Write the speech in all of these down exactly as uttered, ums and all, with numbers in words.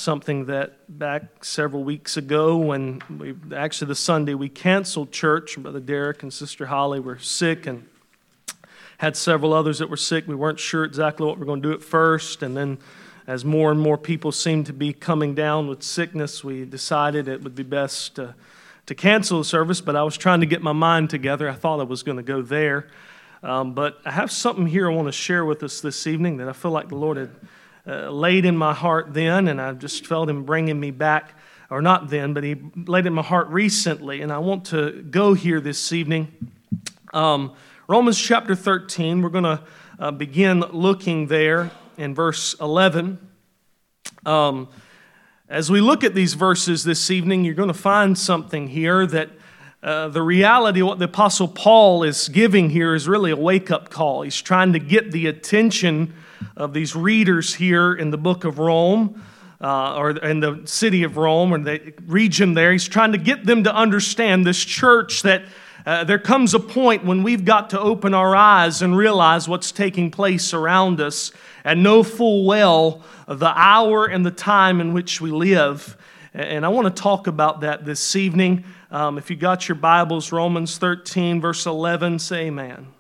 something that back several weeks ago when we, actually the Sunday we canceled church, Brother Derek and Sister Holly were sick and had several others that were sick. We weren't sure exactly what we were going to do at first, and then as more and more people seemed to be coming down with sickness, we decided it would be best to, to cancel the service, but I was trying to get my mind together. I thought I was going to go there. Um, but I have something here I want to share with us this evening that I feel like the Lord had uh, laid in my heart then, and I just felt Him bringing me back, or not then, but He laid in my heart recently, and I want to go here this evening. Um, Romans chapter thirteen, we're going to uh, begin looking there in verse eleven. Um, as we look at these verses this evening, you're going to find something here that uh, the reality of what the Apostle Paul is giving here is really a wake-up call. He's trying to get the attention of these readers here in the book of Rome, uh, or in the city of Rome, or the region there. He's trying to get them to understand this church that Uh, there comes a point when we've got to open our eyes and realize what's taking place around us and know full well the hour and the time in which we live. And I want to talk about that this evening. Um, if you got your Bibles, Romans thirteen, verse eleven, say amen.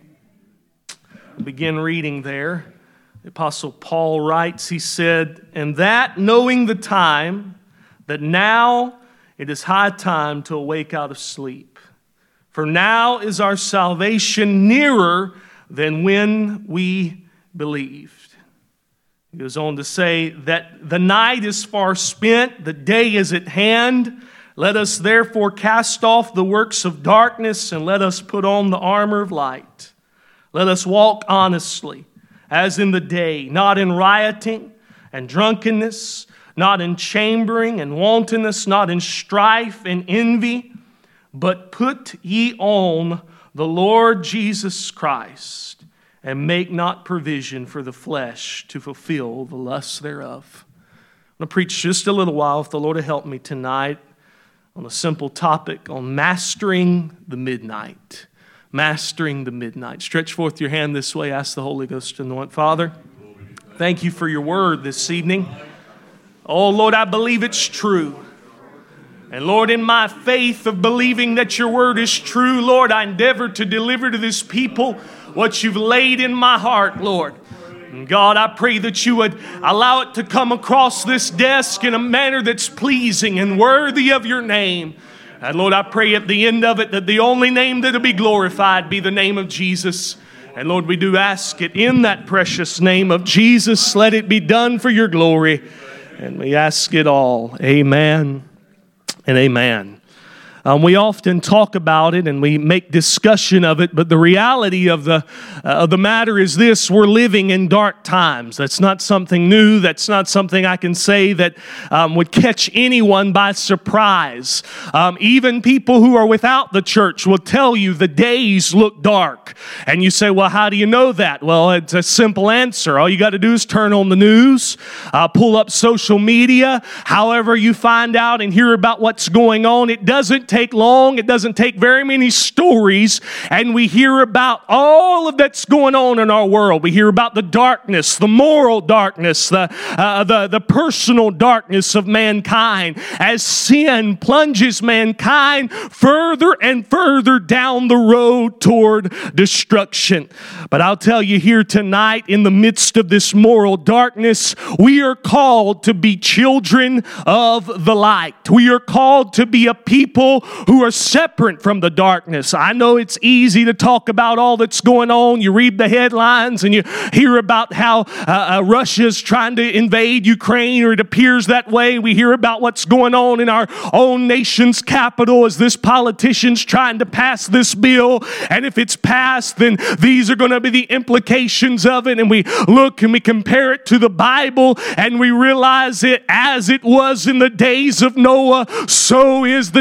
I'll begin reading there. The Apostle Paul writes, he said, "And that knowing the time, that now it is high time to awake out of sleep. For now is our salvation nearer than when we believed." He goes on to say that the night is far spent, the day is at hand. Let us therefore cast off the works of darkness and let us put on the armor of light. Let us walk honestly as in the day, not in rioting and drunkenness, not in chambering and wantonness, not in strife and envy, but put ye on the Lord Jesus Christ, and make not provision for the flesh to fulfill the lusts thereof. I'm going to preach just a little while, if the Lord will help me tonight, on a simple topic on mastering the midnight. Mastering the midnight. Stretch forth your hand this way. Ask the Holy Ghost to anoint. Father, thank you for your word this evening. Oh, Lord, I believe it's true. And Lord, in my faith of believing that your word is true, Lord, I endeavor to deliver to this people what you've laid in my heart, Lord. And God, I pray that you would allow it to come across this desk in a manner that's pleasing and worthy of your name. And Lord, I pray at the end of it that the only name that will be glorified be the name of Jesus. And Lord, we do ask it in that precious name of Jesus. Let it be done for your glory. And we ask it all. Amen. And amen. Um, we often talk about it and we make discussion of it, but the reality of the uh, of the matter is this: we're living in dark times. That's not something new. That's not something I can say that um, would catch anyone by surprise. Um, even people who are without the church will tell you the days look dark. And you say, well, how do you know that? Well, it's a simple answer. All you got to do is turn on the news, uh, pull up social media, however you find out and hear about what's going on. It doesn't take long. It doesn't take very many stories, and we hear about all of that's going on in our world. We hear about the darkness, the moral darkness, the uh, the the personal darkness of mankind as sin plunges mankind further and further down the road toward destruction. But I'll tell you here tonight, in the midst of this moral darkness, we are called to be children of the light. We are called to be a people who are separate from the darkness. I know it's easy to talk about all that's going on. You read the headlines and you hear about how uh, uh, Russia's trying to invade Ukraine, or it appears that way. We hear about what's going on in our own nation's capital as this politician's trying to pass this bill. And if it's passed, then these are going to be the implications of it. And we look and we compare it to the Bible and we realize it as it was in the days of Noah, so is the day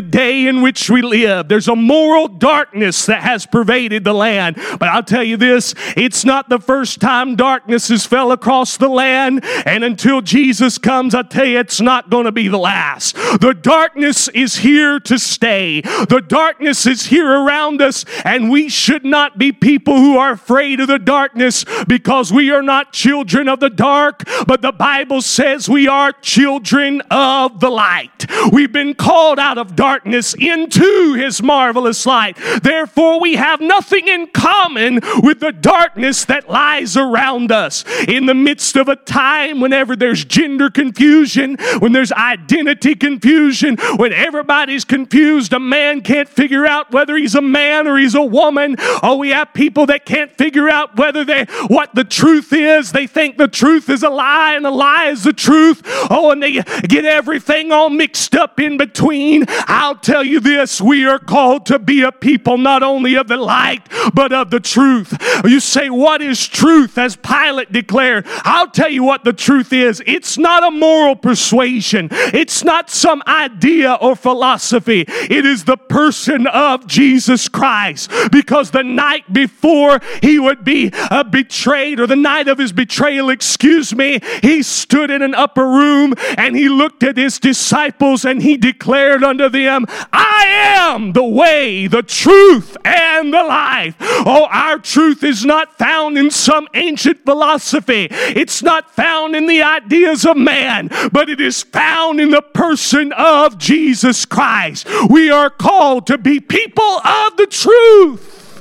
day in which we live. There's a moral darkness that has pervaded the land. But I'll tell you this, it's not the first time darkness has fell across the land. And until Jesus comes, I tell you, it's not going to be the last. The darkness is here to stay. The darkness is here around us, and we should not be people who are afraid of the darkness, because we are not children of the dark, but the Bible says we are children of the light. We've been called out of darkness into His marvelous light. Therefore, we have nothing in common with the darkness that lies around us. In the midst of a time whenever there's gender confusion, when there's identity confusion, when everybody's confused, a man can't figure out whether he's a man or he's a woman. Oh, we have people that can't figure out whether they what the truth is. They think the truth is a lie and a lie is the truth. Oh, and they get everything all mixed up in between. I'll tell you this, we are called to be a people not only of the light, but of the truth. You say, what is truth? As Pilate declared, I'll tell you what the truth is. It's not a moral persuasion. It's not some idea or philosophy. It is the person of Jesus Christ. Because the night before He would be uh, betrayed, or the night of His betrayal, excuse me, He stood in an upper room and He looked at His disciples and He declared unto them, I am the way, the truth, and the life. Oh, our truth is not found in some ancient philosophy. It's not found in the ideas of man, but it is found in the person of Jesus Christ. We are called to be people of the truth.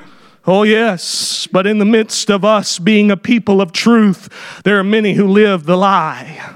Oh yes, but in the midst of us being a people of truth, there are many who live the lie.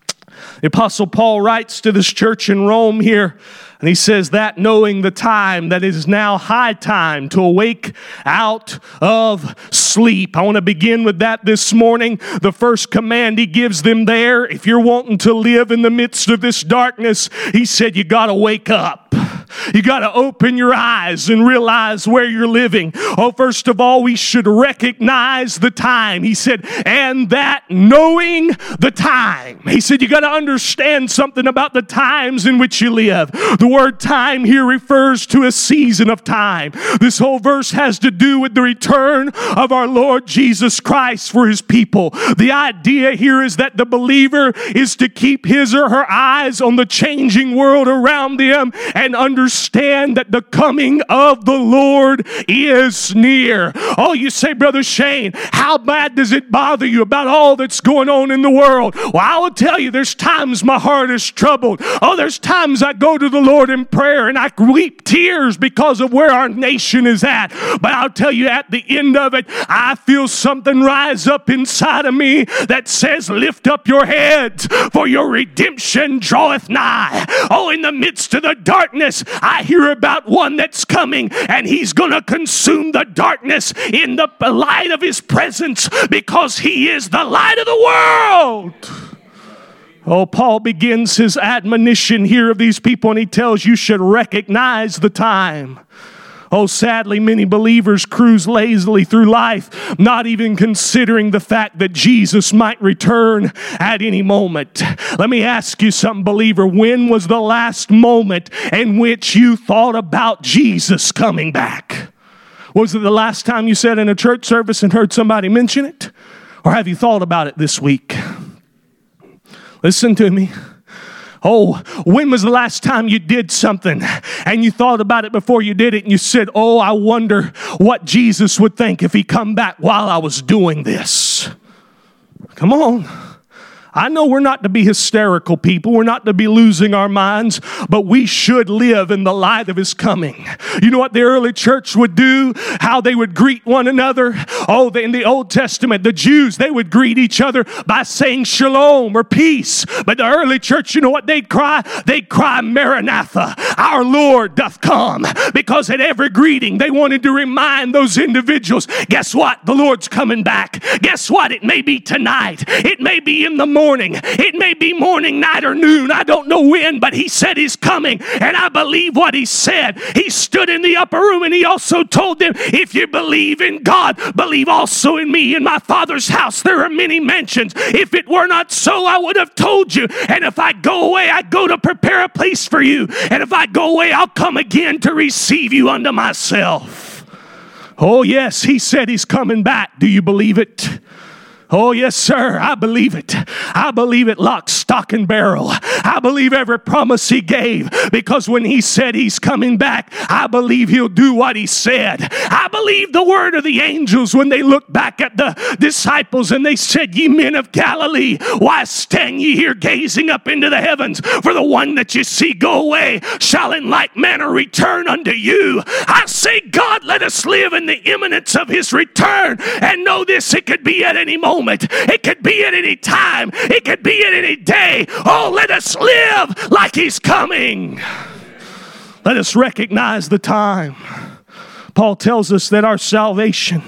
The Apostle Paul writes to this church in Rome here, and he says that knowing the time, that it is now high time to awake out of sleep. I want to begin with that this morning. The first command he gives them there, if you're wanting to live in the midst of this darkness, he said you got to wake up. You got to open your eyes and realize where you're living. Oh, first of all, we should recognize the time. He said, and that knowing the time. He said, you got to understand something about the times in which you live. The word time here refers to a season of time. This whole verse has to do with the return of our Lord Jesus Christ for His people. The idea here is that the believer is to keep his or her eyes on the changing world around them and understand Understand that the coming of the Lord is near. Oh, you say, Brother Shane, how bad does it bother you about all that's going on in the world? Well, I will tell you, there's times my heart is troubled. Oh, there's times I go to the Lord in prayer and I weep tears because of where our nation is at. But I'll tell you, at the end of it, I feel something rise up inside of me that says, lift up your heads, for your redemption draweth nigh. Oh, in the midst of the darkness, I hear about one that's coming, and He's going to consume the darkness in the light of His presence, because He is the light of the world. Oh, Paul begins his admonition here of these people, and he tells you should recognize the time. Oh, sadly, many believers cruise lazily through life, not even considering the fact that Jesus might return at any moment. Let me ask you something, believer. When was the last moment in which you thought about Jesus coming back? Was it the last time you sat in a church service and heard somebody mention it? Or have you thought about it this week? Listen to me. Oh, when was the last time you did something and you thought about it before you did it and you said, oh, I wonder what Jesus would think if He come back while I was doing this? Come on. I know we're not to be hysterical people. We're not to be losing our minds, but we should live in the light of His coming. You know what the early church would do? How they would greet one another? Oh, in the Old Testament, the Jews, they would greet each other by saying shalom or peace. But the early church, you know what they'd cry? They'd cry, Maranatha, our Lord doth come. Because at every greeting, they wanted to remind those individuals, guess what? The Lord's coming back. Guess what? It may be tonight. It may be in the morning. morning. It may be morning, night, or noon. I don't know when, but he said he's coming, and I believe what he said. He stood in the upper room, and he also told them, if you believe in God, believe also in me. In my Father's house there are many mansions. If it were not so, I would have told you. And if I go away, I go to prepare a place for you. And if I go away, I'll come again to receive you unto myself. Oh yes, he said he's coming back. Do you believe it? Oh, yes, sir. I believe it. I believe it lock, stock, and barrel. I believe every promise he gave, because when he said he's coming back, I believe he'll do what he said. I believe the word of the angels when they looked back at the disciples and they said, ye men of Galilee, why stand ye here gazing up into the heavens? For the one that you see go away shall in like manner return unto you. I say, God, let us live in the imminence of his return and know this, it could be at any moment. It could be at any time. It could be at any day. Oh, let us live like he's coming. Let us recognize the time. Paul tells us that our salvation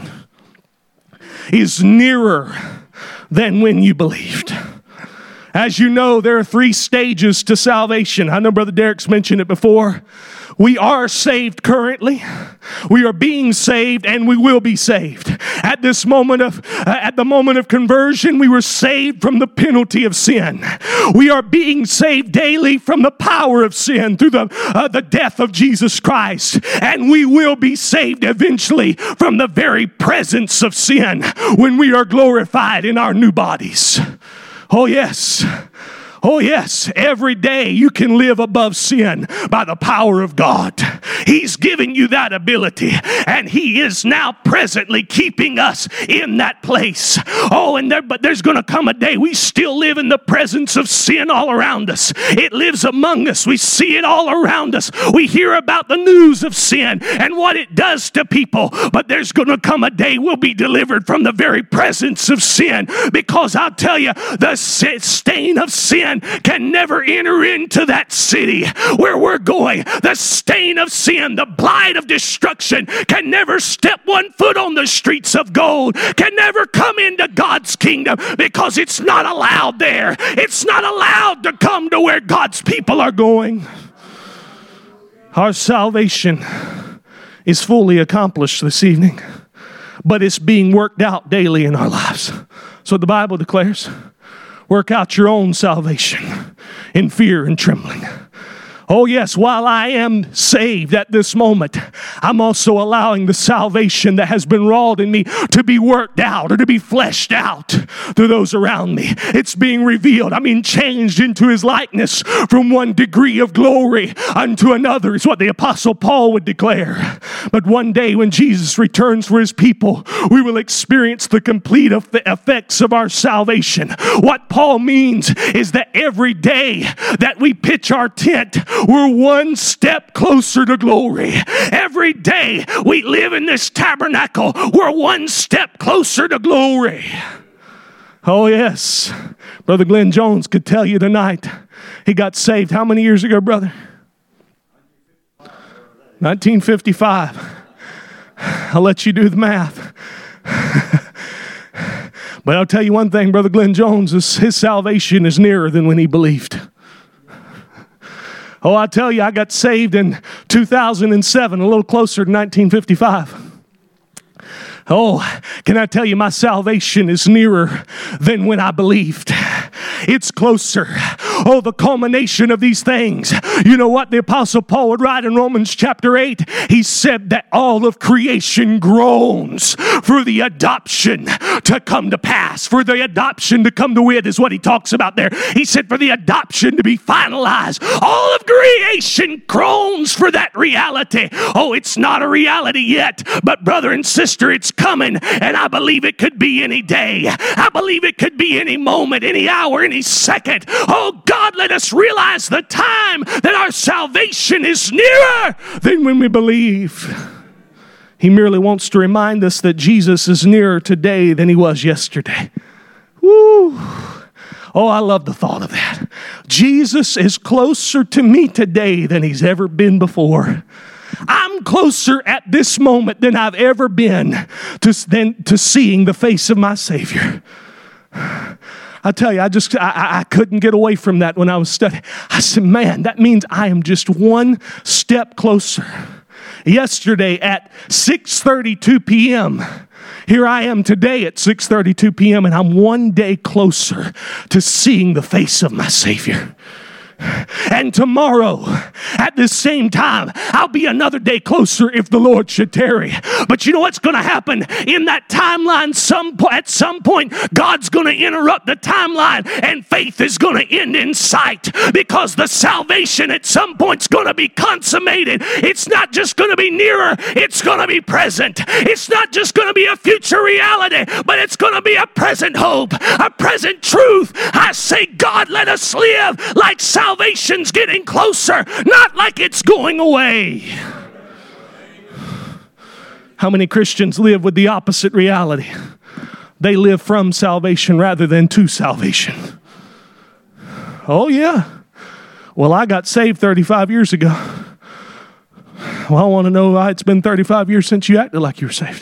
is nearer than when you believed. As you know, there are three stages to salvation. I know Brother Derek's mentioned it before. We are saved currently. We are being saved, and we will be saved. At this moment of, uh, at the moment of conversion, we were saved from the penalty of sin. We are being saved daily from the power of sin through the uh, the death of Jesus Christ, and we will be saved eventually from the very presence of sin when we are glorified in our new bodies. Oh yes. Oh yes, every day you can live above sin by the power of God. He's giving you that ability, and he is now presently keeping us in that place. Oh, and there, but there's going to come a day we still live in the presence of sin all around us. It lives among us. We see it all around us. We hear about the news of sin and what it does to people, but there's going to come a day we'll be delivered from the very presence of sin, because I'll tell you, the stain of sin can never enter into that city where we're going. The stain of sin, the blight of destruction, can never step one foot on the streets of gold, can never come into God's kingdom, because it's not allowed there. It's not allowed to come to where God's people are going. Our salvation is fully accomplished this evening, but it's being worked out daily in our lives. So the Bible declares, work out your own salvation in fear and trembling. Oh yes, while I am saved at this moment, I'm also allowing the salvation that has been wrought in me to be worked out or to be fleshed out through those around me. It's being revealed. I mean, changed into his likeness from one degree of glory unto another is what the Apostle Paul would declare. But one day when Jesus returns for his people, we will experience the complete effects of our salvation. What Paul means is that every day that we pitch our tent, we're one step closer to glory. Every day we live in this tabernacle, we're one step closer to glory. Oh yes, Brother Glenn Jones could tell you tonight, he got saved how many years ago, brother? nineteen fifty-five. I'll let you do the math. But I'll tell you one thing, Brother Glenn Jones, his, his salvation is nearer than when he believed. Oh, I tell you, I got saved in two thousand seven, a little closer to nineteen fifty-five. Oh, can I tell you, my salvation is nearer than when I believed. It's closer. Oh, the culmination of these things. You know what the Apostle Paul would write in Romans chapter eight? He said that all of creation groans for the adoption to come to pass. For the adoption to come to wit is what he talks about there. He said for the adoption to be finalized. All of creation groans for that reality. Oh, it's not a reality yet, but brother and sister, it's coming, and I believe it could be any day. I believe it could be any moment, any hour, any second. Oh God, let us realize the time that our salvation is nearer than when we believe. He merely wants to remind us that Jesus is nearer today than he was yesterday. Woo! Oh, I love the thought of that. Jesus is closer to me today than he's ever been before. I'm closer at this moment than I've ever been to, than, to seeing the face of my Savior. I tell you, I just, I, I couldn't get away from that when I was studying. I said, man, that means I am just one step closer. Yesterday at six thirty-two p.m., here I am today at six thirty-two p.m., and I'm one day closer to seeing the face of my Savior. And tomorrow, at the same time, I'll be another day closer if the Lord should tarry. But you know what's going to happen in that timeline? Some po- at some point, God's going to interrupt the timeline, and faith is going to end in sight, because the salvation at some point is going to be consummated. It's not just going to be nearer, it's going to be present. It's not just going to be a future reality, but it's going to be a present hope, a present truth. I say, God, let us live like salvation. Salvation's getting closer, not like it's going away. How many Christians live with the opposite reality? They live from salvation rather than to salvation. Oh, yeah. Well, I got saved thirty-five years ago. Well, I want to know why it's been thirty-five years since you acted like you were saved.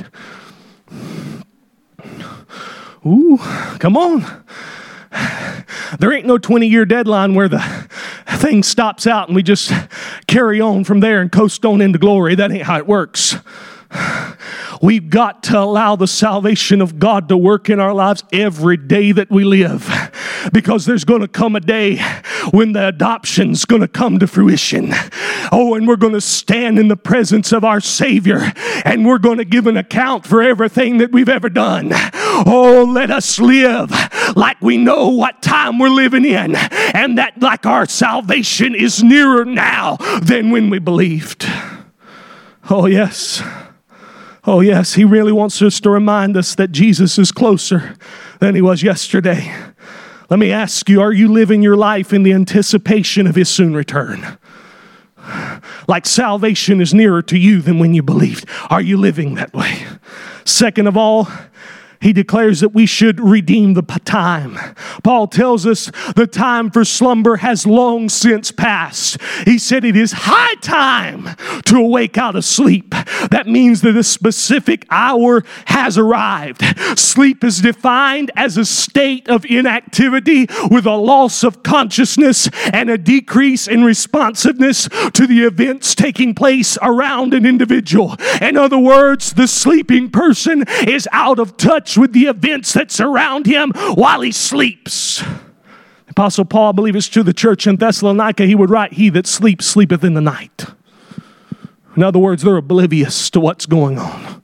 Ooh, come on. There ain't no twenty-year deadline where the thing stops out and we just carry on from there and coast on into glory. That ain't how it works. We've got to allow the salvation of God to work in our lives every day that we live, because there's going to come a day when the adoption's going to come to fruition. Oh, and we're going to stand in the presence of our Savior, and we're going to give an account for everything that we've ever done. Oh, let us live like we know what time we're living in, and that like our salvation is nearer now than when we believed. Oh, yes. Oh, yes, he really wants us to remind us that Jesus is closer than he was yesterday. Let me ask you, are you living your life in the anticipation of his soon return? Like salvation is nearer to you than when you believed. Are you living that way? Second of all, he declares that we should redeem the time. Paul tells us the time for slumber has long since passed. He said it is high time to awake out of sleep. That means that a specific hour has arrived. Sleep is defined as a state of inactivity with a loss of consciousness and a decrease in responsiveness to the events taking place around an individual. In other words, the sleeping person is out of touch with the events that surround him while he sleeps. Apostle Paul, I believe it's to the church in Thessalonica, he would write, he that sleeps, sleepeth in the night. In other words, they're oblivious to what's going on.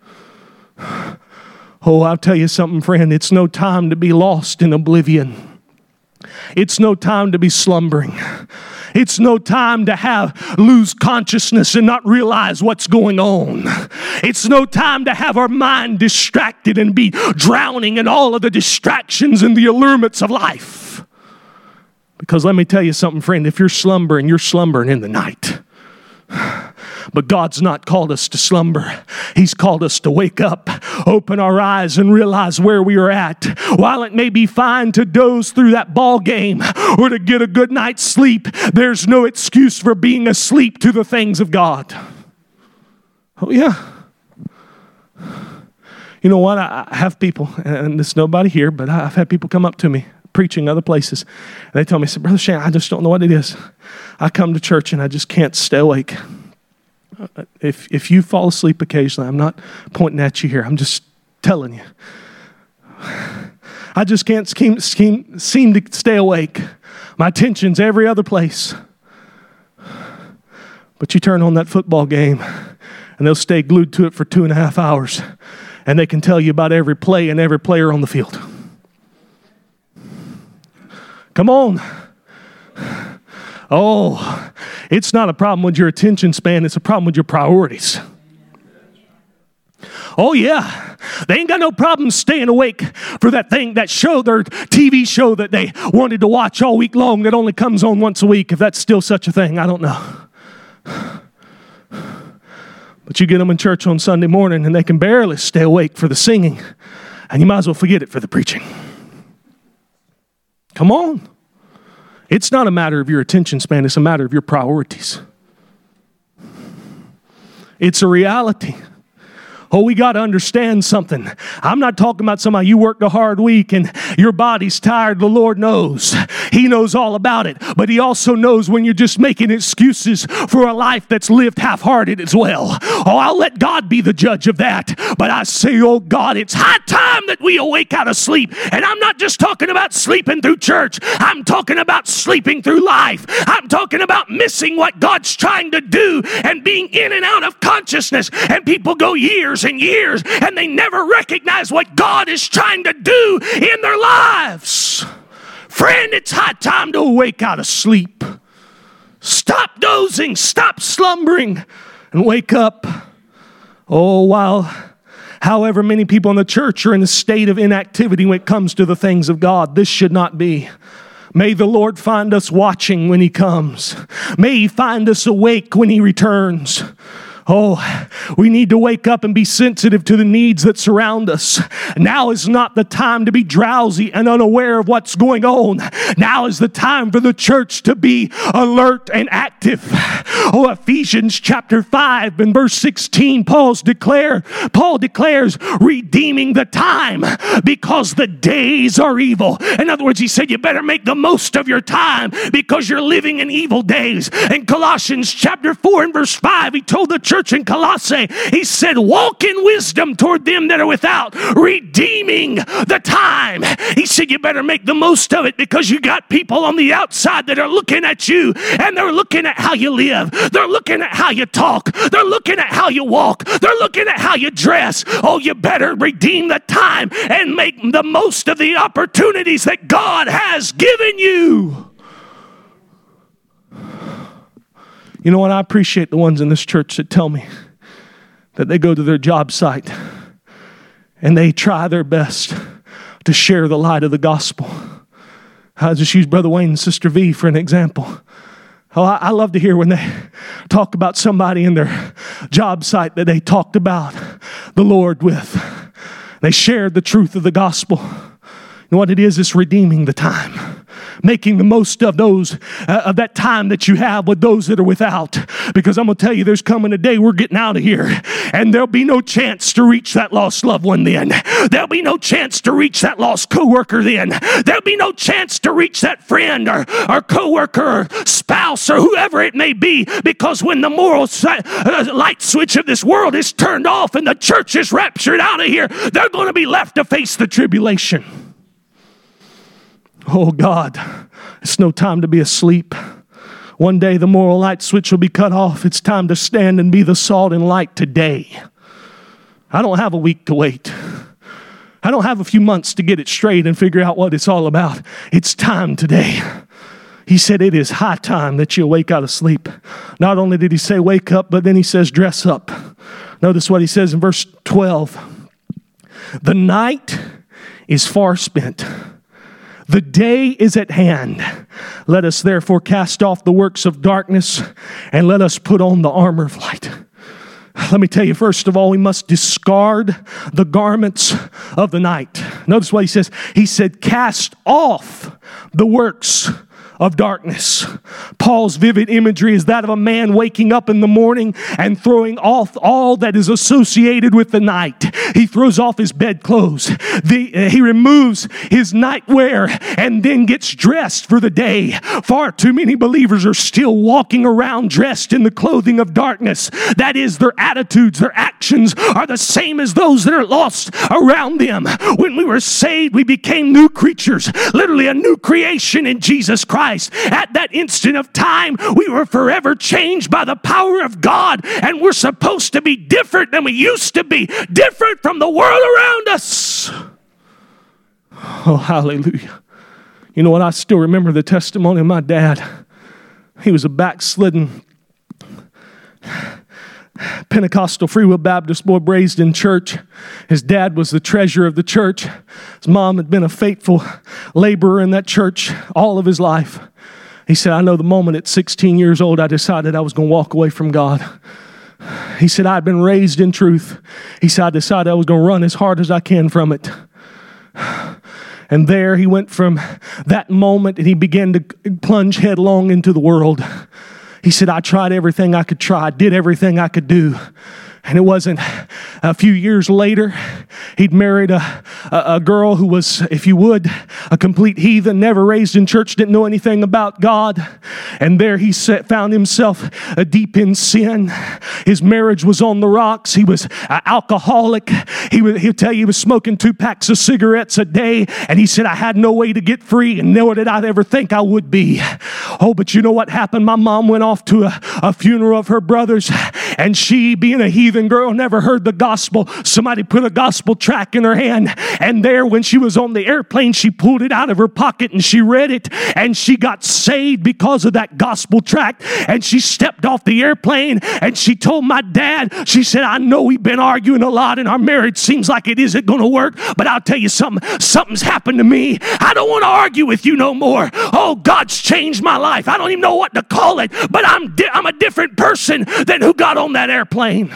Oh, I'll tell you something, friend. It's no time to be lost in oblivion. It's no time to be slumbering. It's no time to have lose consciousness and not realize what's going on. It's no time to have our mind distracted and be drowning in all of the distractions and the allurements of life. Because let me tell you something, friend, if you're slumbering, you're slumbering in the night. But God's not called us to slumber. He's called us to wake up, open our eyes, and realize where we are at. While it may be fine to doze through that ball game or to get a good night's sleep, there's no excuse for being asleep to the things of God. Oh, yeah. You know what? I have people, and there's nobody here, but I've had people come up to me preaching other places. And they tell me, Brother Shane, I just don't know what it is. I come to church and I just can't stay awake. If if you fall asleep occasionally, I'm not pointing at you here. I'm just telling you. I just can't scheme, scheme, seem to stay awake. My attention's every other place. But you turn on that football game, and they'll stay glued to it for two and a half hours, and they can tell you about every play and every player on the field. Come on. Oh, it's not a problem with your attention span. It's a problem with your priorities. Oh, yeah. They ain't got no problem staying awake for that thing, that show, their T V show that they wanted to watch all week long that only comes on once a week, if that's still such a thing. I don't know. But you get them in church on Sunday morning and they can barely stay awake for the singing, and you might as well forget it for the preaching. Come on. It's not a matter of your attention span. It's a matter of your priorities. It's a reality. Oh, we got to understand something. I'm not talking about somebody you worked a hard week and your body's tired. The Lord knows. He knows all about it. But He also knows when you're just making excuses for a life that's lived half-hearted as well. Oh, I'll let God be the judge of that. But I say, oh God, it's high time that we awake out of sleep. And I'm not just talking about sleeping through church. I'm talking about sleeping through life. I'm talking about missing what God's trying to do and being in and out of consciousness. And people go years and years and they never recognize what God is trying to do in their lives. Friend, it's high time to awake out of sleep. Stop dozing, stop slumbering, and wake up. Oh, while however many people in the church are in a state of inactivity when it comes to the things of God, this should not be. May the Lord find us watching when He comes. May He find us awake when He returns. Oh, we need to wake up and be sensitive to the needs that surround us. Now is not the time to be drowsy and unaware of what's going on. Now is the time for the church to be alert and active. Oh, Ephesians chapter five and verse sixteen, Paul's declare, Paul declares, redeeming the time because the days are evil. In other words, he said, you better make the most of your time because you're living in evil days. In Colossians chapter four and verse five, he told the church in Colossae, he said, walk in wisdom toward them that are without, redeeming the time. He said, you better make the most of it because you got people on the outside that are looking at you and they're looking at how you live. They're looking at how you talk. They're looking at how you walk. They're looking at how you dress. Oh, you better redeem the time and make the most of the opportunities that God has given you. You know what? I appreciate the ones in this church that tell me that they go to their job site and they try their best to share the light of the gospel. I'll just use Brother Wayne and Sister V for an example. Oh, I, I love to hear when they talk about somebody in their job site that they talked about the Lord with. They shared the truth of the gospel. You know what it is? It's redeeming the time. Making the most of those uh, of that time that you have with those that are without. Because I'm going to tell you, there's coming a day we're getting out of here and there'll be no chance to reach that lost loved one then. There'll be no chance to reach that lost coworker then. There'll be no chance to reach that friend or, or coworker or spouse or whoever it may be, because when the moral si- uh, light switch of this world is turned off and the church is raptured out of here, they're going to be left to face the tribulation. Oh God, it's no time to be asleep. One day the moral light switch will be cut off. It's time to stand and be the salt and light today. I don't have a week to wait. I don't have a few months to get it straight and figure out what it's all about. It's time today. He said it is high time that you wake out of sleep. Not only did he say wake up, but then he says dress up. Notice what he says in verse twelve. The night is far spent. The day is at hand. Let us therefore cast off the works of darkness and let us put on the armor of light. Let me tell you, first of all, we must discard the garments of the night. Notice what he says. He said, cast off the works of darkness. Paul's vivid imagery is that of a man waking up in the morning and throwing off all that is associated with the night. He throws off his bedclothes. The, uh, he removes his nightwear and then gets dressed for the day. Far too many believers are still walking around dressed in the clothing of darkness. That is, their attitudes, their actions are the same as those that are lost around them. When we were saved, we became new creatures, literally a new creation in Jesus Christ. At that instant of time, we were forever changed by the power of God, and we're supposed to be different than we used to be, different from the world around us. Oh, hallelujah. You know what? I still remember the testimony of my dad. He was a backslidden Pentecostal Free Will Baptist boy raised in church. His dad was the treasurer of the church. His mom had been a faithful laborer in that church all of his life. He said, I know the moment at sixteen years old I decided I was going to walk away from God. He said, I had been raised in truth. He said, I decided I was going to run as hard as I can from it. And there he went from that moment and he began to plunge headlong into the world. He said, I tried everything I could try, did everything I could do. And it wasn't a few years later, he'd married a, a, a girl who was, if you would, a complete heathen, never raised in church, didn't know anything about God. And there he set, found himself uh, deep in sin. His marriage was on the rocks. He was an alcoholic. He would, he'll tell you he was smoking two packs of cigarettes a day. And he said, I had no way to get free, and nor did I ever think I would be. Oh, but you know what happened? My mom went off to a, a funeral of her brothers, and she, being a heathen girl, never heard the gospel. Somebody put a gospel tract in her hand, and there, when she was on the airplane, she pulled it out of her pocket and she read it, and she got saved because of that gospel tract. And she stepped off the airplane and she told my dad, she said, I know we've been arguing a lot and our marriage seems like it isn't going to work, but I'll tell you something, something's happened to me. I don't want to argue with you no more. Oh, God's changed my life. I don't even know what to call it, but I'm di- I'm a different person than who got on that airplane.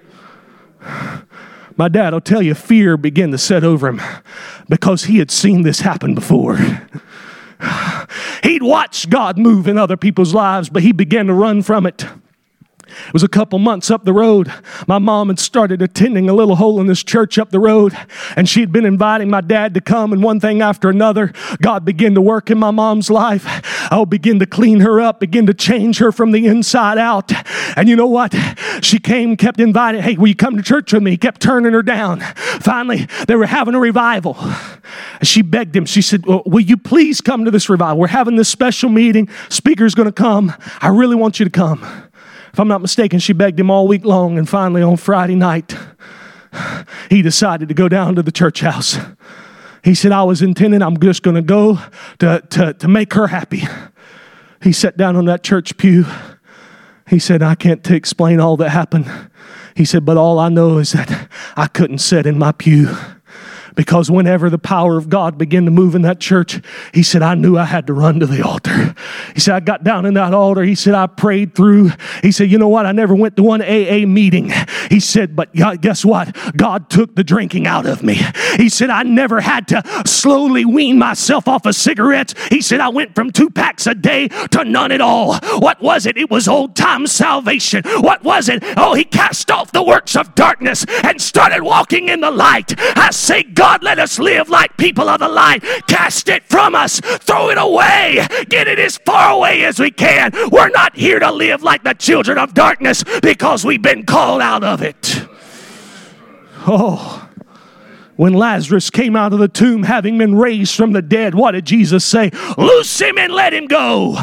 My dad will tell you, fear began to set over him because he had seen this happen before. He'd watched God move in other people's lives, but he began to run from it. It was a couple months up the road. My mom had started attending a little holiness church up the road, and she had been inviting my dad to come, and one thing after another, God began to work in my mom's life. I'll begin to clean her up, begin to change her from the inside out. And you know what? She came, kept inviting, hey, will you come to church with me? He kept turning her down. Finally, they were having a revival. She begged him. She said, well, will you please come to this revival? We're having this special meeting. Speaker's going to come. I really want you to come. If I'm not mistaken, she begged him all week long, and finally on Friday night, he decided to go down to the church house. He said, I was intending I'm just going to go to, to, to make her happy. He sat down on that church pew. He said, I can't t- explain all that happened. He said, but all I know is that I couldn't sit in my pew. Because whenever the power of God began to move in that church, he said, I knew I had to run to the altar. He said, I got down in that altar. He said, I prayed through. He said, you know what? I never went to one A A meeting. He said, but guess what? God took the drinking out of me. He said, I never had to slowly wean myself off of cigarettes. He said, I went from two packs a day to none at all. What was it? It was old time salvation. What was it? Oh, he cast off the works of darkness and started walking in the light. I say, God, God, let us live like people of the light. Cast it from us. Throw it away. Get it as far away as we can. We're not here to live like the children of darkness because we've been called out of it. Oh, when Lazarus came out of the tomb, having been raised from the dead, what did Jesus say? Loose him and let him go.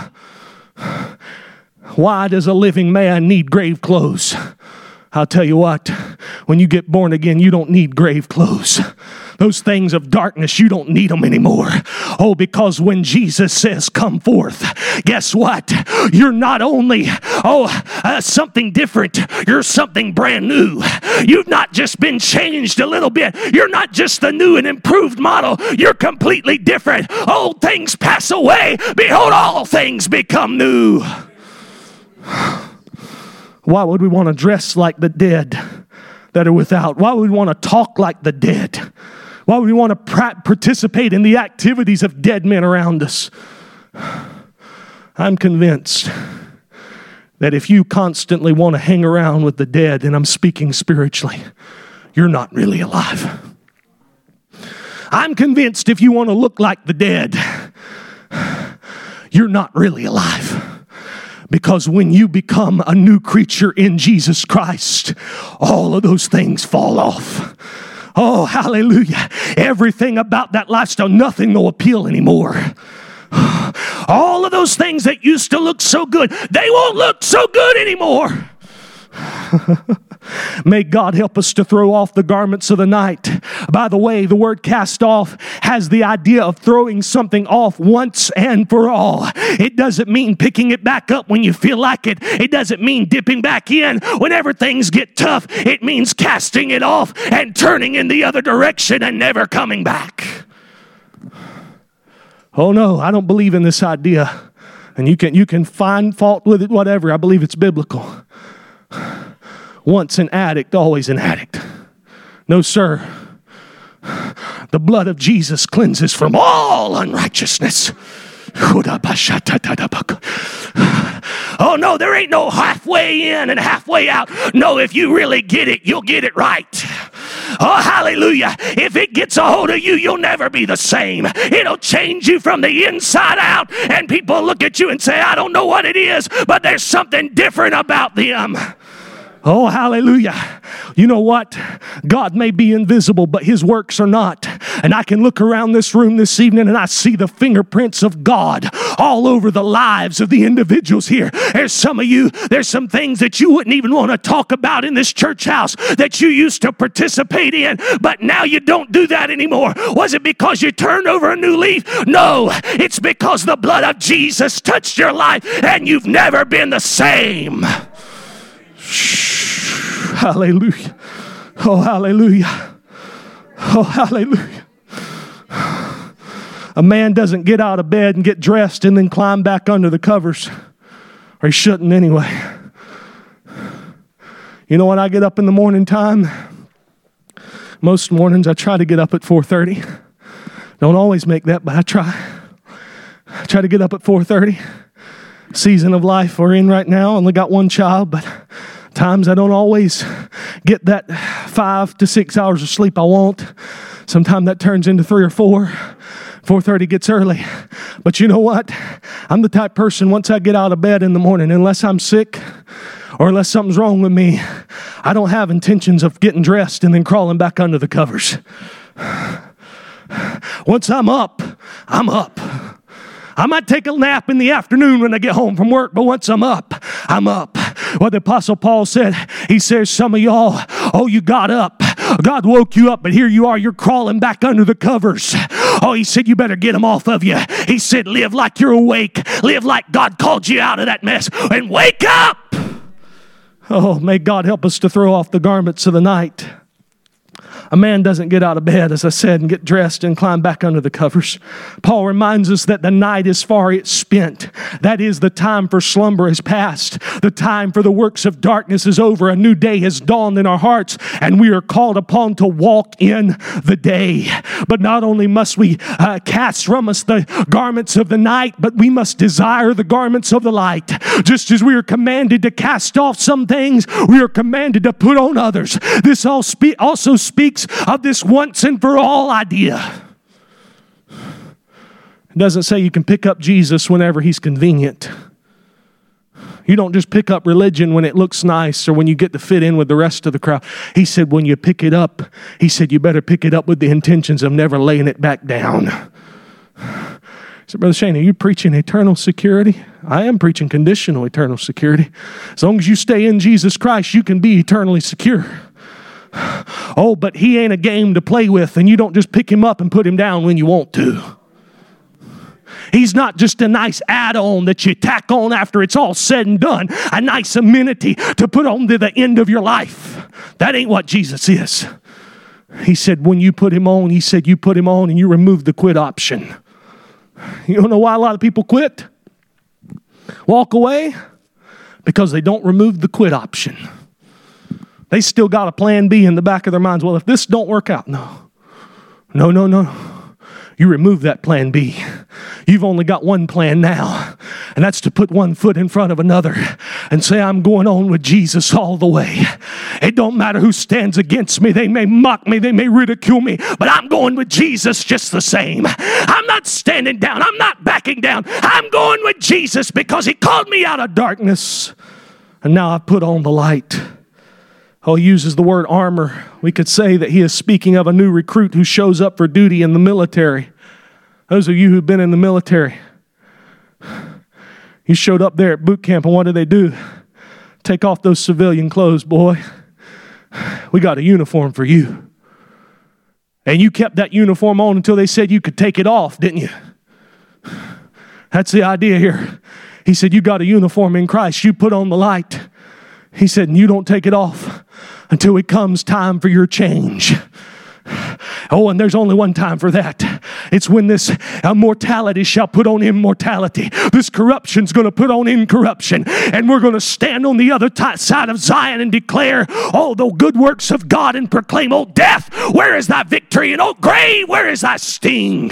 Why does a living man need grave clothes? I'll tell you what, when you get born again, you don't need grave clothes. Those things of darkness, you don't need them anymore. Oh, because when Jesus says, come forth, guess what? You're not only, oh, uh, something different. You're something brand new. You've not just been changed a little bit. You're not just the new and improved model. You're completely different. Old things pass away. Behold, all things become new. Why would we want to dress like the dead that are without? Why would we want to talk like the dead? Why would we want to pra- participate in the activities of dead men around us? I'm convinced that if you constantly want to hang around with the dead, and I'm speaking spiritually, you're not really alive. I'm convinced if you want to look like the dead, you're not really alive. Because when you become a new creature in Jesus Christ, all of those things fall off. Oh, hallelujah. Everything about that lifestyle, nothing will appeal anymore. All of those things that used to look so good, they won't look so good anymore. May God help us to throw off the garments of the night. By the way, the word cast off has the idea of throwing something off once and for all. It doesn't mean picking it back up when you feel like it. It doesn't mean dipping back in whenever things get tough. It means casting it off and turning in the other direction and never coming back. Oh no, I don't believe in this idea. And you can, you can find fault with it, whatever. I believe it's biblical. Once an addict, always an addict. No, sir. The blood of Jesus cleanses from all unrighteousness. Oh, no, there ain't no half, halfway in and halfway out. No, if you really get it, you'll get it right. Oh, hallelujah. If it gets a hold of you, you'll never be the same. It'll change you from the inside out, and people look at you and say, I don't know what it is, but there's something different about them. Oh, hallelujah. You know what? God may be invisible, but his works are not. And I can look around this room this evening and I see the fingerprints of God all over the lives of the individuals here. There's some of you, there's some things that you wouldn't even want to talk about in this church house that you used to participate in, but now you don't do that anymore. Was it because you turned over a new leaf? No, it's because the blood of Jesus touched your life and you've never been the same. Hallelujah. Oh, hallelujah. Oh, hallelujah. A man doesn't get out of bed and get dressed and then climb back under the covers. Or he shouldn't anyway. You know when I get up in the morning time? Most mornings I try to get up at four thirty. Don't always make that, but I try. I try to get up at four thirty. Season of life we're in right now. Only got one child, but times I don't always get that five to six hours of sleep I want. Sometimes that turns into three or four. four thirty gets early. But you know what? I'm the type person, once I get out of bed in the morning, unless I'm sick or unless something's wrong with me, I don't have intentions of getting dressed and then crawling back under the covers. Once I'm up, I'm up. I might take a nap in the afternoon when I get home from work, but once I'm up, I'm up. What the Apostle Paul said, he says, some of y'all, oh, you got up. God woke you up, but here you are, you're crawling back under the covers. Oh, he said, you better get them off of you. He said, live like you're awake. Live like God called you out of that mess and wake up. Oh, may God help us to throw off the garments of the night. A man doesn't get out of bed, as I said, and get dressed and climb back under the covers. Paul reminds us that the night is far spent. That is, the time for slumber is past. The time for the works of darkness is over. A new day has dawned in our hearts, and we are called upon to walk in the day. But not only must we uh, cast from us the garments of the night, but we must desire the garments of the light. Just as we are commanded to cast off some things, we are commanded to put on others. This all spe- also speaks of this once and for all idea. It doesn't say you can pick up Jesus whenever he's convenient. You don't just pick up religion when it looks nice or when you get to fit in with the rest of the crowd. He said when you pick it up, he said you better pick it up with the intentions of never laying it back down. So, Brother Shane, are you preaching eternal security? I am preaching conditional eternal security. As long as you stay in Jesus Christ, you can be eternally secure. Oh, but he ain't a game to play with, and you don't just pick him up and put him down when you want to. He's not just a nice add-on that you tack on after it's all said and done, a nice amenity to put on to the end of your life. That ain't what Jesus is. He said when you put him on, he said you put him on and you remove the quit option. You don't know why a lot of people quit? Walk away? Because they don't remove the quit option. They still got a plan B in the back of their minds. Well, if this don't work out, no. No, no, no. You remove that plan B. You've only got one plan now, and that's to put one foot in front of another and say, I'm going on with Jesus all the way. It don't matter who stands against me. They may mock me. They may ridicule me, but I'm going with Jesus just the same. I'm not standing down. I'm not backing down. I'm going with Jesus because he called me out of darkness, and now I put on the light. Oh, he uses the word armor. We could say that he is speaking of a new recruit who shows up for duty in the military. Those of you who've been in the military, you showed up there at boot camp, and what did they do? Take off those civilian clothes, boy. We got a uniform for you. And you kept that uniform on until they said you could take it off, didn't you? That's the idea here. He said, you got a uniform in Christ. You put on the light. He said, and you don't take it off until it comes time for your change. Oh, and there's only one time for that. It's when this uh, mortality shall put on immortality. This corruption's going to put on incorruption. And we're going to stand on the other t- side of Zion and declare, oh, the good works of God, and proclaim, oh, death, where is thy victory? And oh, grave, where is thy sting?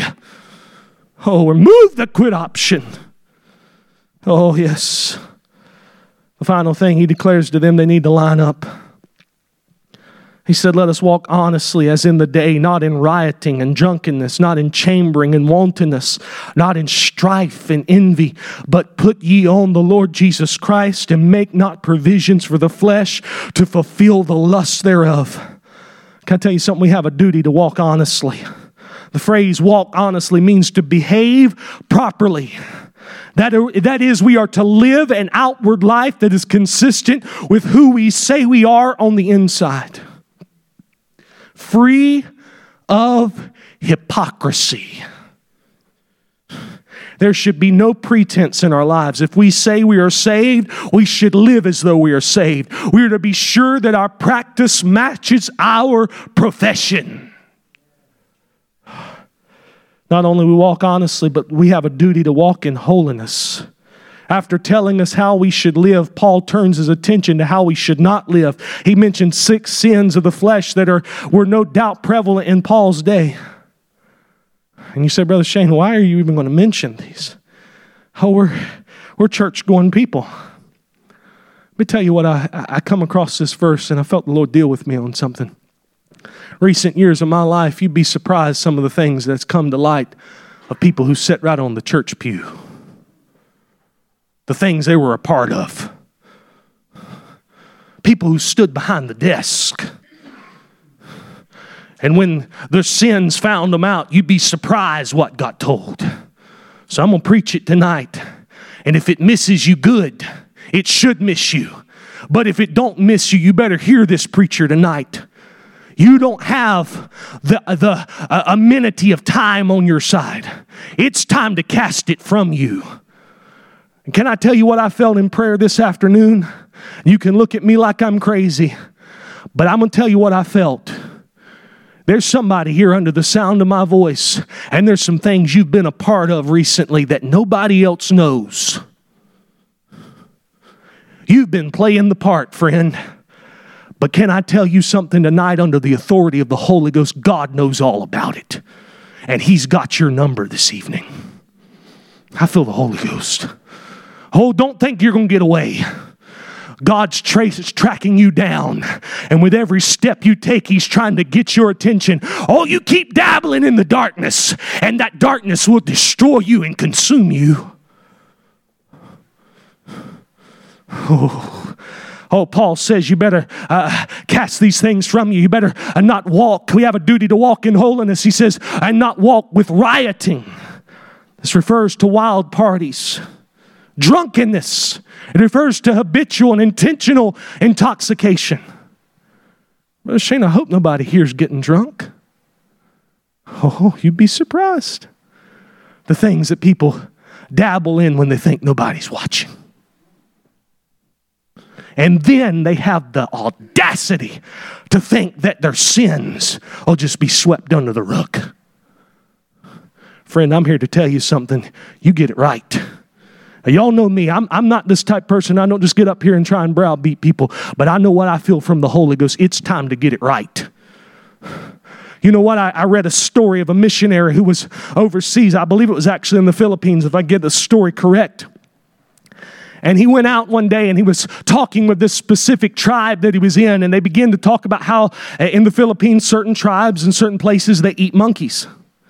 Oh, remove the quit option. Oh, yes. The final thing he declares to them, they need to line up. He said, let us walk honestly as in the day, not in rioting and drunkenness, not in chambering and wantonness, not in strife and envy, but put ye on the Lord Jesus Christ, and make not provisions for the flesh to fulfill the lust thereof. Can I tell you something? We have a duty to walk honestly. The phrase walk honestly means to behave properly. That, that is, we are to live an outward life that is consistent with who we say we are on the inside. Free of hypocrisy. There should be no pretense in our lives. If we say we are saved, we should live as though we are saved. We are to be sure that our practice matches our profession. Not only we walk honestly, but we have a duty to walk in holiness. After telling us how we should live, Paul turns his attention to how we should not live. He mentions six sins of the flesh that are were no doubt prevalent in Paul's day. And you say, Brother Shane, why are you even going to mention these? Oh, we're, we're church-going people. Let me tell you what, I, I come across this verse and I felt the Lord deal with me on something. Recent years of my life, you'd be surprised some of the things that's come to light of people who sit right on the church pew. The things they were a part of. People who stood behind the desk. And when their sins found them out, you'd be surprised what got told. So I'm going to preach it tonight. And if it misses you, good. It should miss you. But if it don't miss you, you better hear this preacher tonight. You don't have the, the uh, amenity of time on your side. It's time to cast it from you. And can I tell you what I felt in prayer this afternoon? You can look at me like I'm crazy, but I'm going to tell you what I felt. There's somebody here under the sound of my voice, and there's some things you've been a part of recently that nobody else knows. You've been playing the part, friend. But can I tell you something tonight? Under the authority of the Holy Ghost, God knows all about it. And He's got your number this evening. I feel the Holy Ghost. Oh, don't think you're going to get away. God's trace is tracking you down. And with every step you take, He's trying to get your attention. Oh, you keep dabbling in the darkness, and that darkness will destroy you and consume you. Oh, oh Paul says you better uh, cast these things from you. You better uh, not walk. We have a duty to walk in holiness. He says, and not walk with rioting. This refers to wild parties. Drunkenness. It refers to habitual and intentional intoxication. Brother Shane, I hope nobody here's getting drunk. Oh, you'd be surprised. The things that people dabble in when they think nobody's watching. And then they have the audacity to think that their sins will just be swept under the rug. Friend, I'm here to tell you something. You get it right. Now, y'all know me. I'm, I'm not this type of person. I don't just get up here and try and browbeat people. But I know what I feel from the Holy Ghost. It's time to get it right. You know what? I, I read a story of a missionary who was overseas. I believe it was actually in the Philippines, if I get the story correct. And he went out one day and he was talking with this specific tribe that he was in. And they began to talk about how in the Philippines, certain tribes in certain places, they eat monkeys.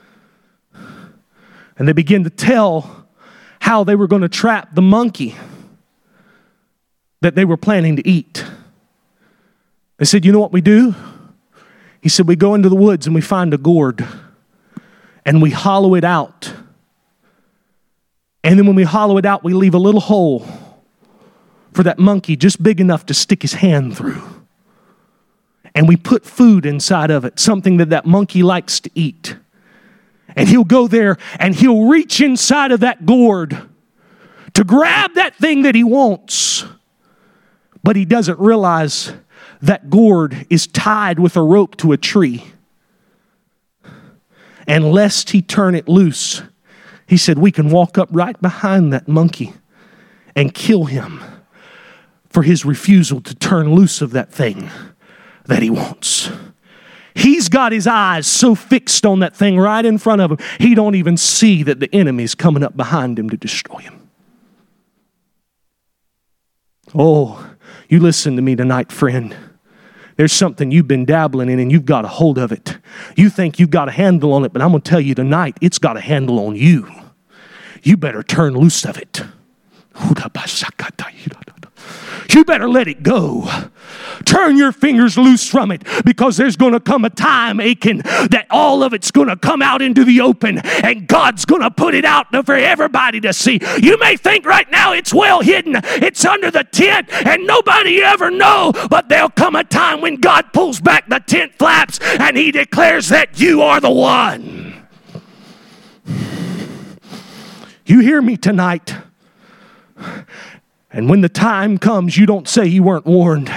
And they began to tell how they were going to trap the monkey that they were planning to eat. They said, you know what we do? He said, we go into the woods and we find a gourd and we hollow it out. And then when we hollow it out, we leave a little hole for that monkey just big enough to stick his hand through. And we put food inside of it, something that that monkey likes to eat. And he'll go there and he'll reach inside of that gourd to grab that thing that he wants. But he doesn't realize that gourd is tied with a rope to a tree. And lest he turn it loose, he said, we can walk up right behind that monkey and kill him for his refusal to turn loose of that thing that he wants. He's got his eyes so fixed on that thing right in front of him, he don't even see that the enemy is coming up behind him to destroy him. Oh, you listen to me tonight, friend. There's something you've been dabbling in and you've got a hold of it. You think you've got a handle on it, but I'm going to tell you tonight, it's got a handle on you. You better turn loose of it. You better let it go. Turn your fingers loose from it, because there's going to come a time, Achan, that all of it's going to come out into the open, and God's going to put it out for everybody to see. You may think right now it's well hidden, it's under the tent, and nobody ever know, but there'll come a time when God pulls back the tent flaps and He declares that you are the one. You hear me tonight? And when the time comes, you don't say you weren't warned.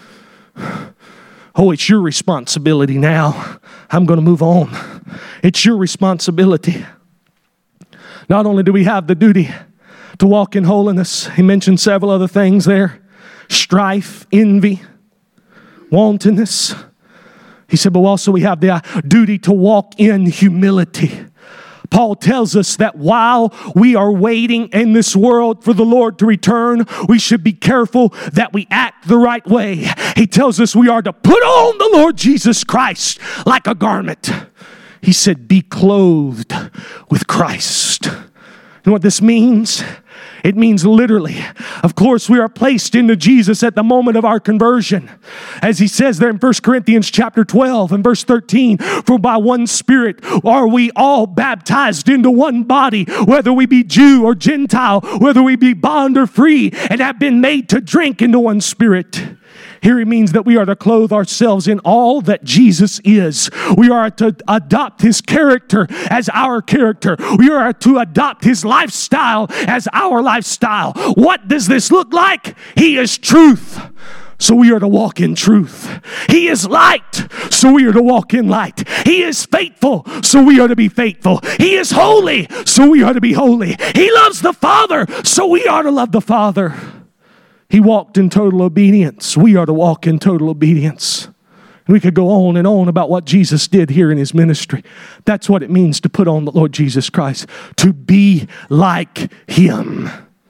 Oh, it's your responsibility now. I'm going to move on. It's your responsibility. Not only do we have the duty to walk in holiness, he mentioned several other things there. Strife, envy, wantonness. He said, but also we have the duty to walk in humility. Paul tells us that while we are waiting in this world for the Lord to return, we should be careful that we act the right way. He tells us we are to put on the Lord Jesus Christ like a garment. He said, be clothed with Christ. You know what this means? It means literally. Of course, we are placed into Jesus at the moment of our conversion. As he says there in First Corinthians chapter twelve and verse thirteen, for by one Spirit are we all baptized into one body, whether we be Jew or Gentile, whether we be bond or free, and have been made to drink into one Spirit. Here it means that we are to clothe ourselves in all that Jesus is. We are to adopt His character as our character. We are to adopt His lifestyle as our lifestyle. What does this look like? He is truth, so we are to walk in truth. He is light, so we are to walk in light. He is faithful, so we are to be faithful. He is holy, so we are to be holy. He loves the Father, so we are to love the Father. He walked in total obedience. We are to walk in total obedience. And we could go on and on about what Jesus did here in His ministry. That's what it means to put on the Lord Jesus Christ. To be like Him.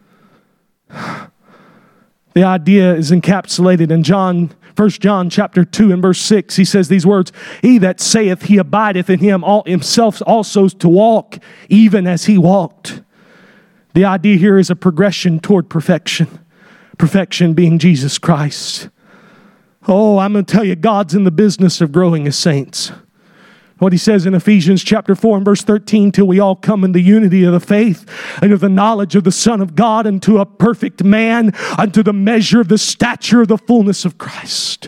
The idea is encapsulated in John, First John chapter two and verse six. He says these words, he that saith he abideth in him, all himself also to walk, even as He walked. The idea here is a progression toward perfection. Perfection being Jesus Christ. Oh, I'm going to tell you, God's in the business of growing His saints. What He says in Ephesians chapter four and verse thirteen, till we all come in the unity of the faith and of the knowledge of the Son of God, unto a perfect man, unto the measure of the stature of the fullness of Christ.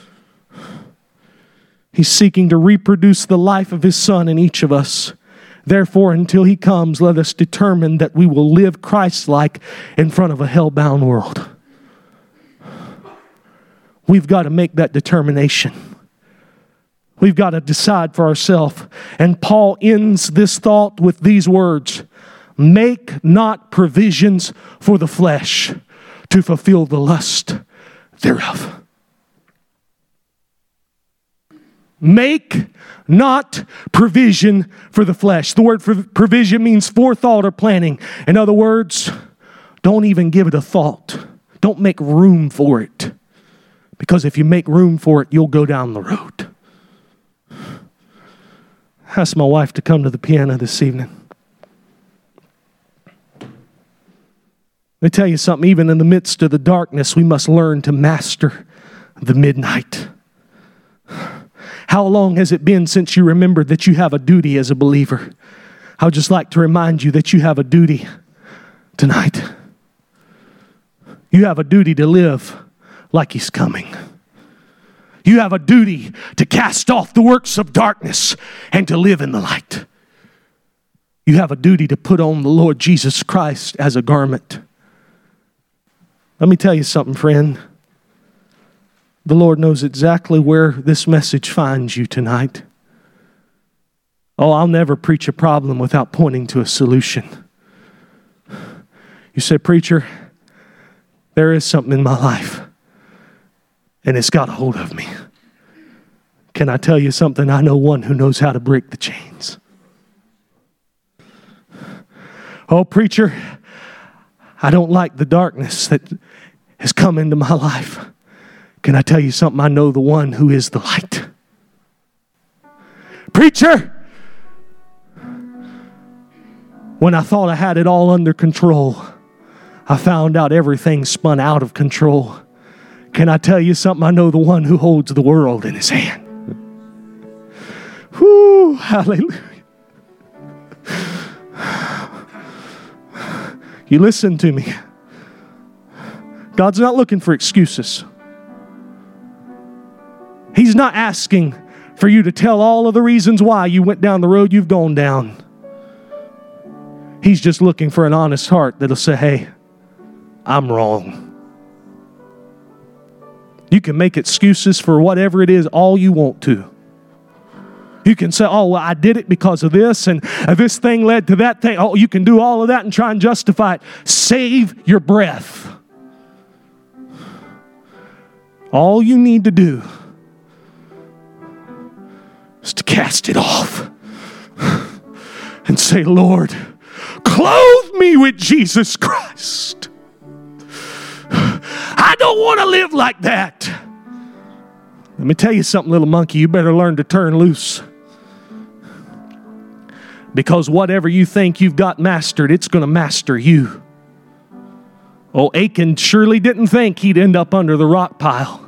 He's seeking to reproduce the life of His Son in each of us. Therefore, until He comes, let us determine that we will live Christ-like in front of a hell-bound world. We've got to make that determination. We've got to decide for ourselves. And Paul ends this thought with these words, make not provisions for the flesh to fulfill the lust thereof. Make not provision for the flesh. The word for provision means forethought or planning. In other words, don't even give it a thought. Don't make room for it. Because if you make room for it, you'll go down the road. Ask my wife to come to the piano this evening. Let me tell you something. Even in the midst of the darkness, we must learn to master the midnight. How long has it been since you remembered that you have a duty as a believer? I would just like to remind you that you have a duty tonight. You have a duty to live like He's coming. You have a duty to cast off the works of darkness and to live in the light. You have a duty to put on the Lord Jesus Christ as a garment. Let me tell you something, friend. The Lord knows exactly where this message finds you tonight. Oh, I'll never preach a problem without pointing to a solution. You say, preacher, there is something in my life, and it's got a hold of me. Can I tell you something? I know one who knows how to break the chains. Oh, preacher, I don't like the darkness that has come into my life. Can I tell you something? I know the one who is the light. Preacher, when I thought I had it all under control, I found out everything spun out of control. Can I tell you something? I know the one who holds the world in his hand. Whoo, hallelujah. You listen to me. God's not looking for excuses. He's not asking for you to tell all of the reasons why you went down the road you've gone down. He's just looking for an honest heart that'll say, hey, I'm wrong. You can make excuses for whatever it is all you want to. You can say, oh, well, I did it because of this, and this thing led to that thing. Oh, you can do all of that and try and justify it. Save your breath. All you need to do is to cast it off and say, Lord, clothe me with Jesus Christ. I don't want to live like that. Let me tell you something, little monkey. You better learn to turn loose. Because whatever you think you've got mastered, it's going to master you. Oh, Achan surely didn't think he'd end up under the rock pile.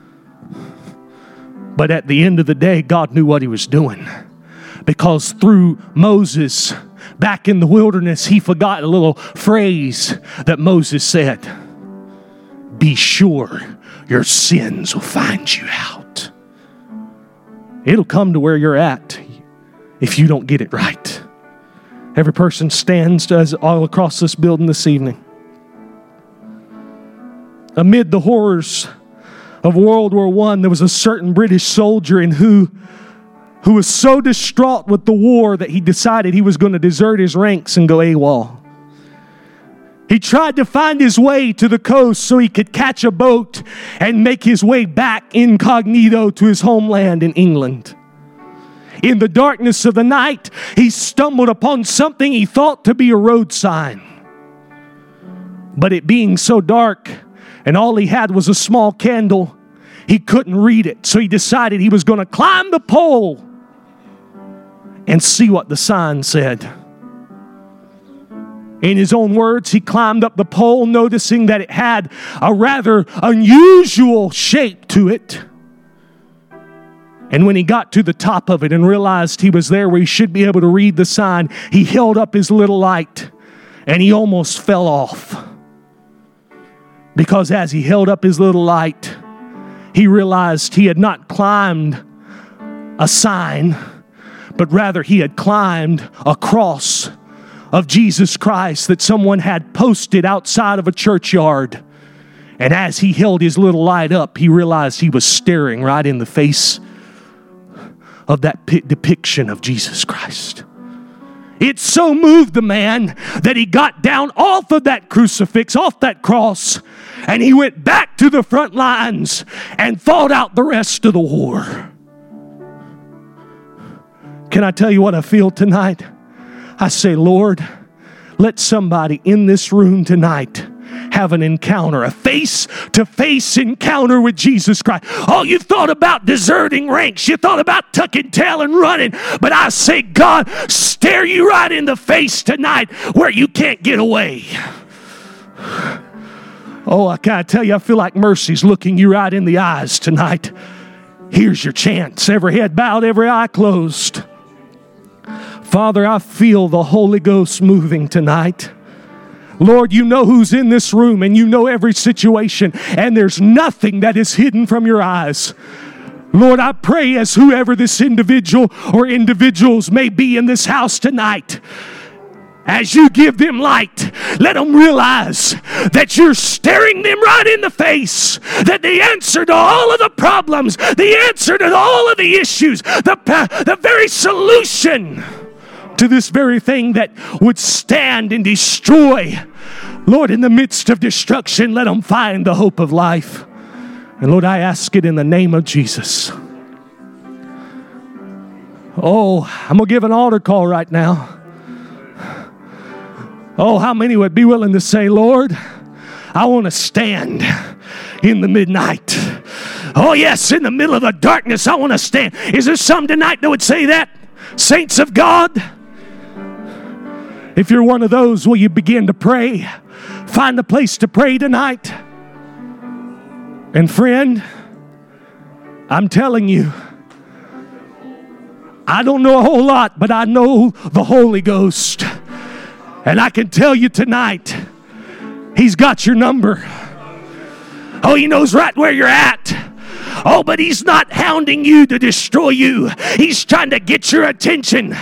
But at the end of the day, God knew what he was doing. Because through Moses, back in the wilderness, he forgot a little phrase that Moses said. Be sure your sins will find you out. It'll come to where you're at if you don't get it right. Every person stands as all across this building this evening. Amid the horrors of World War One, there was a certain British soldier in who, who was so distraught with the war that he decided he was going to desert his ranks and go AWOL. He tried to find his way to the coast so he could catch a boat and make his way back incognito to his homeland in England. In the darkness of the night, he stumbled upon something he thought to be a road sign. But it being so dark, and all he had was a small candle, he couldn't read it. So he decided he was going to climb the pole and see what the sign said. In his own words, he climbed up the pole, noticing that it had a rather unusual shape to it. And when he got to the top of it and realized he was there where he should be able to read the sign, he held up his little light and he almost fell off. Because as he held up his little light, he realized he had not climbed a sign, but rather he had climbed a cross of Jesus Christ that someone had posted outside of a churchyard. And as he held his little light up, he realized he was staring right in the face of that depiction of Jesus Christ. It so moved the man that he got down off of that crucifix, off that cross, and he went back to the front lines and fought out the rest of the war. Can I tell you what I feel tonight? I say, Lord, let somebody in this room tonight have an encounter, a face-to-face encounter with Jesus Christ. Oh, you thought about deserting ranks. You thought about tucking tail and running. But I say, God, stare you right in the face tonight where you can't get away. Oh, I gotta tell you, I feel like mercy's looking you right in the eyes tonight. Here's your chance. Every head bowed, every eye closed. Father, I feel the Holy Ghost moving tonight. Lord, you know who's in this room and you know every situation, and there's nothing that is hidden from your eyes. Lord, I pray as whoever this individual or individuals may be in this house tonight, as you give them light, let them realize that you're staring them right in the face, that the answer to all of the problems, the answer to all of the issues, the, the very solution to this very thing that would stand and destroy, Lord, in the midst of destruction, let them find the hope of life. And Lord, I ask it in the name of Jesus. Oh, I'm going to give an altar call right now. Oh, how many would be willing to say, Lord, I want to stand in the midnight. Oh, yes, in the middle of the darkness, I want to stand. Is there some tonight that would say that? Saints of God? If you're one of those, will you begin to pray? Find a place to pray tonight. And friend, I'm telling you, I don't know a whole lot, but I know the Holy Ghost. And I can tell you tonight, He's got your number. Oh, He knows right where you're at. Oh, but He's not hounding you to destroy you. He's trying to get your attention.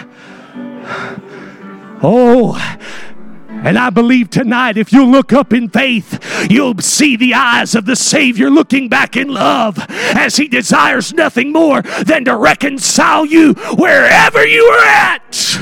Oh, and I believe tonight, if you look up in faith, you'll see the eyes of the Savior looking back in love, as He desires nothing more than to reconcile you wherever you are at.